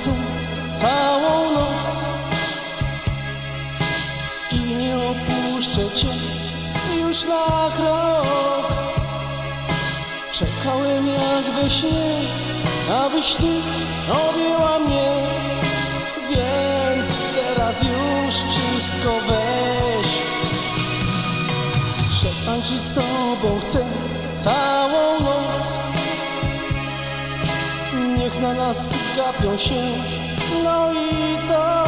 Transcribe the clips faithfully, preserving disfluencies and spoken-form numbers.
chcę całą noc i nie opuszczę Cię już na krok. Czekałem jak we śnie, abyś Ty objęła mnie, więc teraz już wszystko weź. Przetańczyć z Tobą chcę całą noc, niech na nas gapią się, no i co?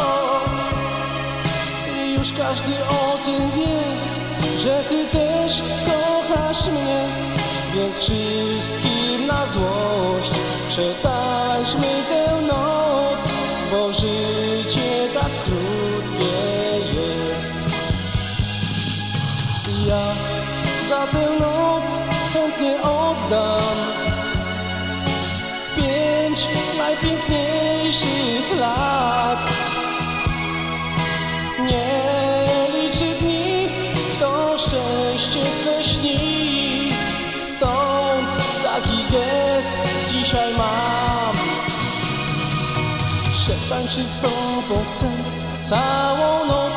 Już każdy o tym wie, że Ty też kochasz mnie, więc wszystkim na złość przetańczmy tę noc, bo życie tak krótkie jest. Ja za tę noc chętnie oddam pięć najpiękniejszych lat. Nie liczy dni, kto szczęście swe śni, stąd taki gest dzisiaj mam. Przetańczyć z Tobą chcę całą noc,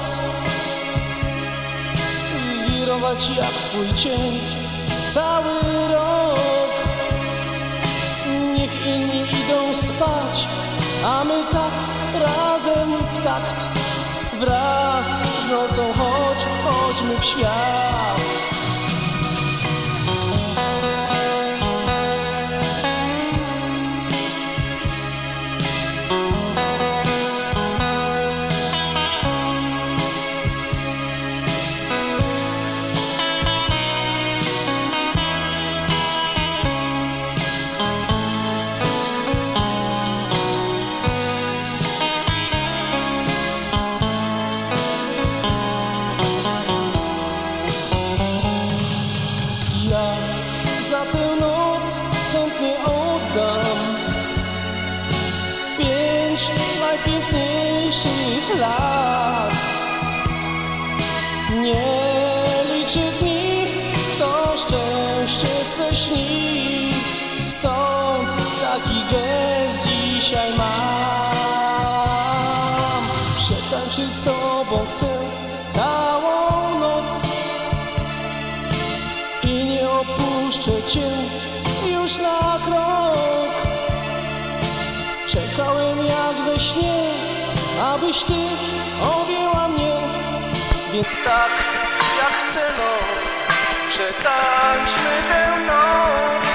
wirować jak Twój cień cały rok. Niech inni idą spać, a my tak razem w takt, wraz z nocą chodź, chodźmy w świat. Za tę noc chętnie oddam pięć najpiękniejszych lat. Nie liczy dni, kto szczęście swe śni, stąd taki gest dzisiaj mam. Przetańczyć z Tobą chcę całą noc i nie opuszczę Cię już na krok. Czekałem jak we śnie, abyś Ty objęła mnie, więc tak jak chcę los, przetańczmy tę noc.